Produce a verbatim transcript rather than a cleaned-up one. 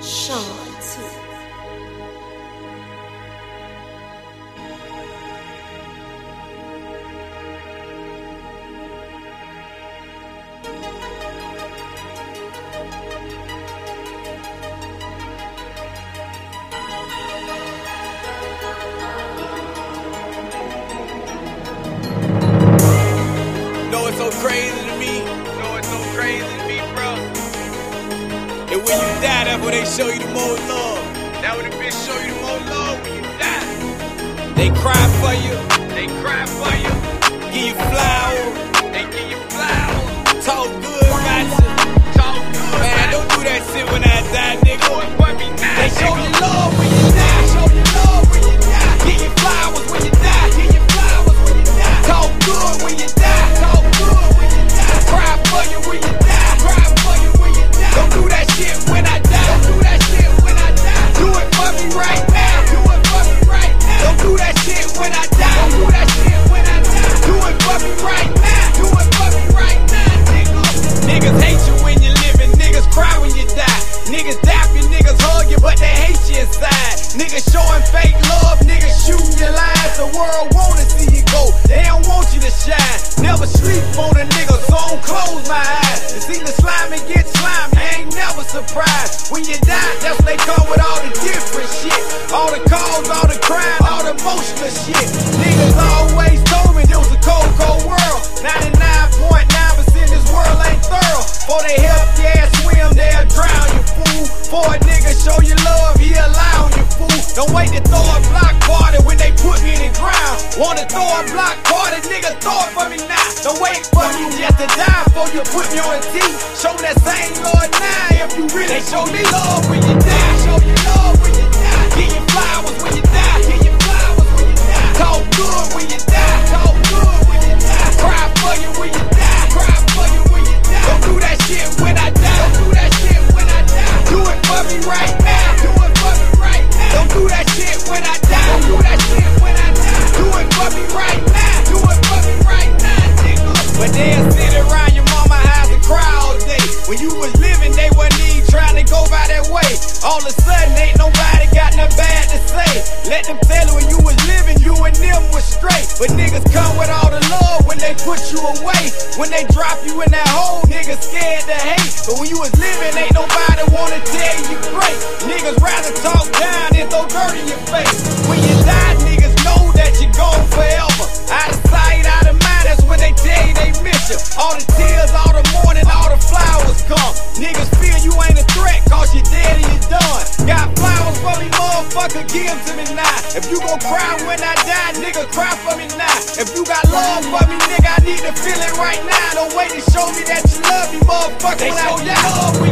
Sean too. Know it's so crazy to me. Know it's so crazy to me, bro. And when you die, that's when they show you the most love. That when the bitch show you the most love when you die. They cry for you. They cry for you. Give you flowers. They give you flowers. Talk good about you. Talk good. Man, don't do that shit when I die, nigga. They show you love when you die. Show you love when you die. Give you flowers when you die. Give you flowers when you die. Talk good when you die. Talk good when you die. Cry for you when you die. Cry for you when you die. Don't do that shit when I die. Don't do that shit when I die. Do it for me right now. Do it for me right now. Don't do that shit when I die. Don't do that shit when I die. Do it for me right now. Do it for me right now, nigga. Niggas hate you when you're living. Niggas cry when you die. Niggas dap you, niggas hug you, but they hate you inside. Niggas showing fake love, niggas shooting your lies. The world wanna see you go, they don't want you to shine. Never sleep on a nigga, so I don't close my eyes. You see the slimy get slimy, ain't never surprised. When you die, that's when they come with all the different shit. All the calls, all the crime, all the emotional shit. Niggas always told me this was a cold, cold world. ninety-nine point nine percent this world ain't thorough. For they help your ass swim, they'll drown you, fool. For a nigga show you love, he allow you, fool. Don't wait to throw a block party when they put me in the ground. Wanna throw a block party, nigga, throw it for me now. Don't wait for me just to die before you put me on a tee. Show that same love now if you really show me love when you die. Show you love when you die. Give you flowers when you die. Give you flowers when you die. Talk good when you die. Talk good when you die. Cry for you when you die. Cry for you when you die. Don't do that shit when I die. Don't do that shit when I die. Do it for me right now. Do it for me right now. Don't do that shit when I die. Don't do that shit when I die. Do it for me right now. Do it for me right now, nigga. But they'll sit around your mama house and cry all day. When you was living, they wasn't even trying to go by that way. All of a sudden, ain't nobody got nothing bad to say. Let them tell you when you was living, you and them was straight. But niggas come with all the love when they put you away. When they drop you in that hole, niggas scared to hate. But when you was living, ain't nobody wanna tell you great. Niggas rather talk down than throw dirt in your face. When you die, niggas know that you're gone forever. Out of sight, out of mind, that's when they tell you they miss you. All the tears, all the mourning, all the flowers come. Niggas feel you ain't a threat, cause you're dead and you're done. Got flowers for me, motherfucker, give them to me now. If you gon' cry when I die, nigga, cry for me now. If you got love for me, nigga, I need to feel it right now. Don't wait to show me that you love me, motherfucker, when I die.